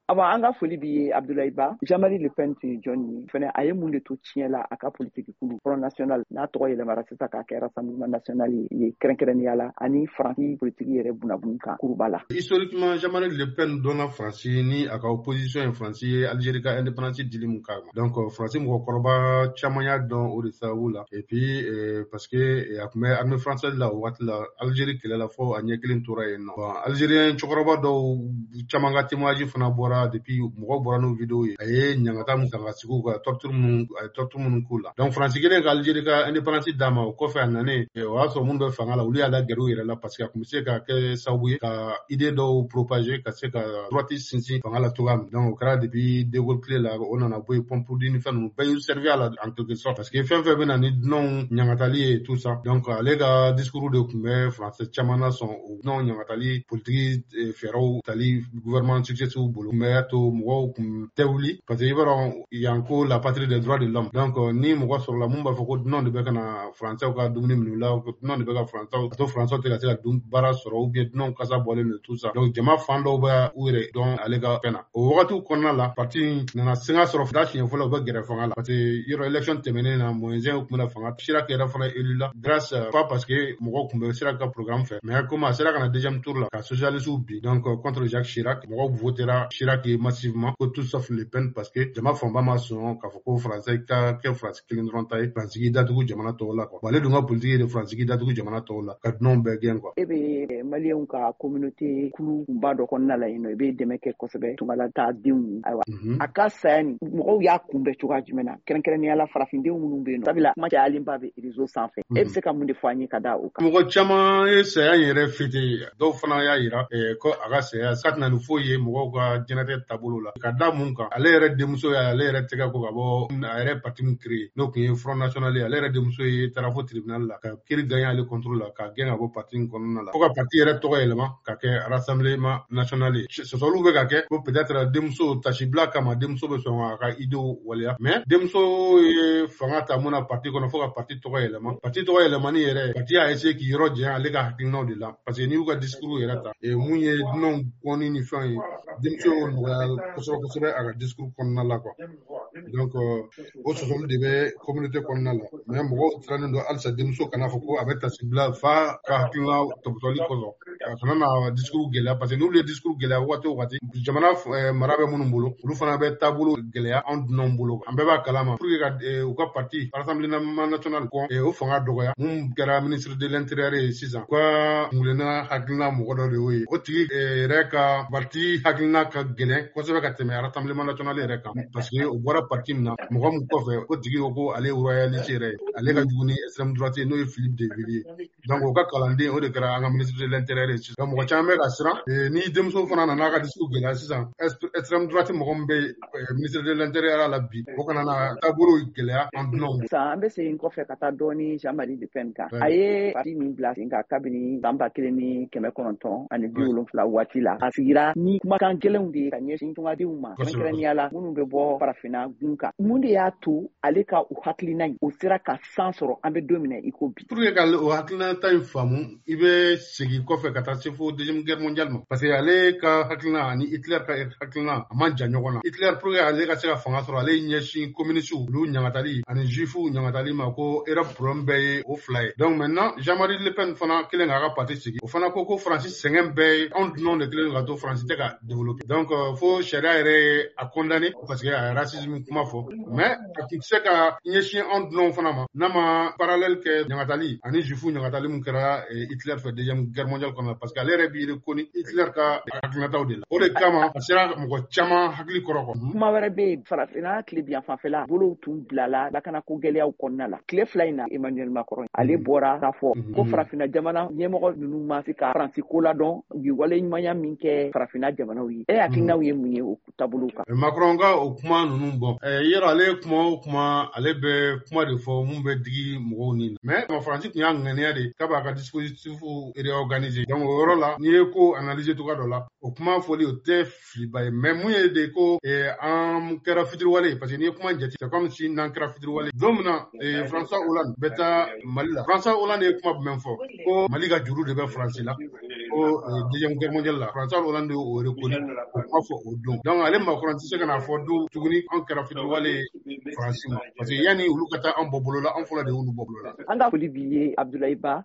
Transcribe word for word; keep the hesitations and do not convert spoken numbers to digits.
avant an ka foli bi Abdoulaye Ba, Jean-Marie Le Pen ti Johnny fana a ye mun de to tiɲɛ la a ka politique kulu Front National n'a tɔgɔ yɛlɛmara sisan k'a kɛ Rassemblement National ye kɛrɛnkɛrɛnnenya la ani Faransi politique yɛrɛ bunabun kan kuruba la. Historiquement, Jean-Marie Le Pen donna Faransi ni a ka opposition ye Faransi ye Algérie ka indépendance dili mun kama. Donc Faransi mɔgɔkɔrɔba caman y'a dɔn o de sababu la. Et puis euh, parce que a tun bɛ armée française la o waati la Algérie kɛlɛ la fɔ a ɲɛ kelen tora yen nɔ. Bon Algérien cɛkɔrɔba dɔw caman ka témoignage fana bɔra depuis mɔgɔw bɔra n'o vidéo ye. A ye ɲangata mun kan ka sigi u ka torture mun a ye torture mun k'u la. Donc Faransi kelen ka Algérie ka indépendance d'a ma o kɔfɛ a nanen o y'a sɔrɔ mun bɛ fanga la olu y'a la gɛrɛ u yɛrɛ la parce que a tun bɛ se ka kɛ sababu ye ka idée dɔw propager ka se ka droite sinsin fanga la cogoya min. Donc o kɛra depuis De Gaulle tile la o nana bɔ yen Pompidou ni fɛn ninnu bɛɛ y'u servi à la en quelque sorte parce que fɛn fɛn bɛ na ni dunanw ɲangatali ye tout ça. Donc ale ka discours de tun bɛ français caman na sɔn o dunanw ɲangatali politique fɛɛrɛw tali gouvernement successifs bolo tun bɛ to mɔgɔw kun tɛ wuli parce que i b'a dɔn yan ko la patrie des droits de l'homme. Donc ni mɔgɔ sɔrɔla mun b'a fɔ ko dunanw de bɛ ka na français ka dumuni minɛ u la dunanw de bɛ ka français ka to français tɛ ka se ka dun baara sɔrɔ ou bien dunanw kasa bɔlen de tout ça. Donc jama fan dɔw bɛ u yɛrɛ dɔn ale ka fɛn na. O wagatiw kɔnɔna la parti nana senga sɔrɔ da siɲɛ fɔlɔ u bɛ gɛrɛ fanga la parce que yɔrɔ élection tɛmɛnen na Moïse tun bɛna fanga Chirac yɛrɛ fana élu la grâce pas parce que mɔgɔw tun bɛ Chirac ka programme fɛ mais comme a sera ka na deuxième tour la ka socialistes bi donc contre Jacques Chirac mɔgɔw votera Chirac ye massivement ko tout sauf Le Pen parce que jama fanba ma sɔn k'a fɔ ko français ka kɛ France kelen dɔrɔn ta ye France datugu jamana tɔw la quoi. Ale dun ka politique de France datugu jamana tɔw la ka dunanw bɛɛ gɛn quoi. E bɛ Maliens ka communauté kulu kunba dɔ kɔnɔna la yen nɔ i bɛ dɛmɛ kɛ kosɛbɛ tungala taa denw ayiwa a ka saya ni mɔgɔw y'a kunbɛn cogoya jumɛn na kɛrɛnkɛrɛnnenya la farafindenw minnu bɛ yen nɔ sabula kuma cayalenba bɛ réseau sanfɛ e bɛ se ka mun de fɔ an ye ka da o kan. Mɔgɔ caman ye saya yɛrɛ fêter dɔw fana y'a yira ko a ka saya sa tɛna ni foyi ye mɔgɔw ka diɲɛnatigɛ taabolo la ka da mun kan ale yɛrɛ denmuso ye ale yɛrɛ tɛgɛ ko ka bɔ a yɛrɛ parti min créé n'o tun ye Front National ye ale yɛrɛ denmuso ye taara fo tribunal la ka kiiri gagné ale contrôle la ka gɛn ka bɔ parti in kɔnɔna la fo ka parti yɛrɛ tɔgɔ yɛlɛma ka kɛ Rassemblement National ye sɔsɔliw bɛ ka kɛ ko peut-être denmuso tasibila kama denmuso bɛ sɔn a ka idéw waleya mais denmuso ye fanga ta mun na parti kɔnɔ fo ka parti tɔgɔ yɛlɛma parti tɔgɔ yɛlɛmani yɛrɛ parti y'a essayé k'i yɔrɔ janya ale ka hakilinaw de la parce que n'i y'u ka discours yɛrɛ ta mun ye dunanw gɔnni ni fɛnw ye denmuso nɔgɔya kosɛbɛ kosɛbɛ a ka discours kɔnɔna la quoi. Donc o sɔsɔli de bɛ communauté kɔnɔna la mais mɔgɔw sirannen don halisa denmuso kana fɔ ko a bɛ tasibila fa ka hakilina tɔbɔtɔli kɔsɔn a kana na discours gɛlɛya parce que n'olu ye discours gɛlɛya waati o waati jamana mara bɛ minnu bolo olu fana bɛ taabolo gɛlɛya anw dunanw bolo an bɛɛ b'a kalama pour que ka u ka parti Rassemblement National kɔn o fanga dɔgɔya mun kɛra ministre de l'intérieur ye sisan ka kungilenna hakilina mɔgɔ dɔ de y'o ye o tigi yɛrɛ ka parti hakilina ka gɛlɛn kosɛbɛ ka tɛmɛ Rassemblement National yɛrɛ kan parce que o bɔra parti min na mɔgɔ min kɔfɛ o tigi ko ko ale ye royaliste yɛrɛ ye ale ka jugu ni extrême droite n'o ye Philippe de Villiers donc o ka kalanden o de kɛra an ka ministre de l'intérieur ye sisan mɔgɔ caman bɛ ka siran ni denmuso fana nana ka discours gɛlɛya sisan extrême droite mɔgɔ min bɛ ministre de l'intérieur la bi o kana na taabolo gɛlɛya an dunanw sisan an bɛ segin kɔfɛ ka taa dɔɔni Jean-Marie Le Pen kan a ye parti min bila sen kan kabini san ba kelen ni kɛmɛ kɔnɔntɔn ani bi wolonfila waati la a sigira ni kumakan gɛlɛnw de ye ka ɲɛsin tungadenw ma kɛrɛnkɛrɛnnenya la minnu bɛ bɔ farafinna gun kan mun de y'a to ale ka o hakilina in o sera ka san sɔrɔ an bɛ don min na i ko bi. Pour que ka o hakilinata in faamu i bɛ segin kɔfɛ ka taa se fo deuxième guerre mondiale ma parce que ale ka hakilina ani Hitler ka hakilina a man jan ɲɔgɔn na Hitler pour que ale ka se ka fanga sɔrɔ ale ɲɛsin communiste olu ɲangatali ani juifu ɲangatali ma ko Europe problème bɛɛ ye o fila ye donc maintenant Jean-Marie Le Pen fana kelen k'a ka parti sigi o fana ko ko Faransi sɛgɛn bɛɛ ye anw dunanw de kelen ka to Faransi tɛ ka développer donc fo sariya yɛrɛ ye a condamné parce que a ye racisme kuma fɔ mais a tun tɛ se ka ɲɛsin anw dunanw fana ma n'a ma parallèle kɛ ɲangatali ani juifu ɲangatali min kɛra Hitler fɛ deuxième guerre mondiale kɔnɔ parce que ale yɛrɛ b'i ko ni Hitler ka hakilinataw de la o de kama a sera mɔgɔ caman hakili kɔrɔ kɔ. Kuma wɛrɛ bɛ yen farafinna tilebiyan fanfɛla bolow tun bilala lakanako gɛlɛyaw kɔnɔna la tile fila in na Emmanuel Macron ale bɔra k'a fɔ ko farafinna jamana ɲɛmɔgɔ ninnu ma se ka Faransi ko ladɔn u ye waleɲumanya min kɛ farafinna jamanaw ye e hakilinaw ye mun ye o taabolo kan. Macron ka o kuma ninnu bɔ yɔrɔ ale ye kuma o kuma ale bɛ kuma de fɔ mun bɛ digi mɔgɔw ni na mais Faransi tun y'a ŋaniya de k'a b'a ka dispositif réorganiser donc o yɔrɔ la n'i ye ko analyser cogoya dɔ la o kuma fɔli o tɛ filiba ye mais mun ye de ko an kɛra fitiriwale parce que n'i ye kuma jate c'est comme si n'an kɛra fitiriwale don min na François Hollande bɛ taa Mali la François Hollande ye kuma jumɛn fɔ ko Mali ka juru de bɛ Faransi la ko deuxième guerre mondiale la France Hollande o reconnu o kuma fɔ o don donc ale Macron tɛ se ka na fɔ don tuguni an kɛra fitiriwale France ma parce que yanni olu ka taa an bɔ bolo la an fɔlɔ de y'olu bɔ bolo la. An ka foli b'i ye Abdoulaye Ba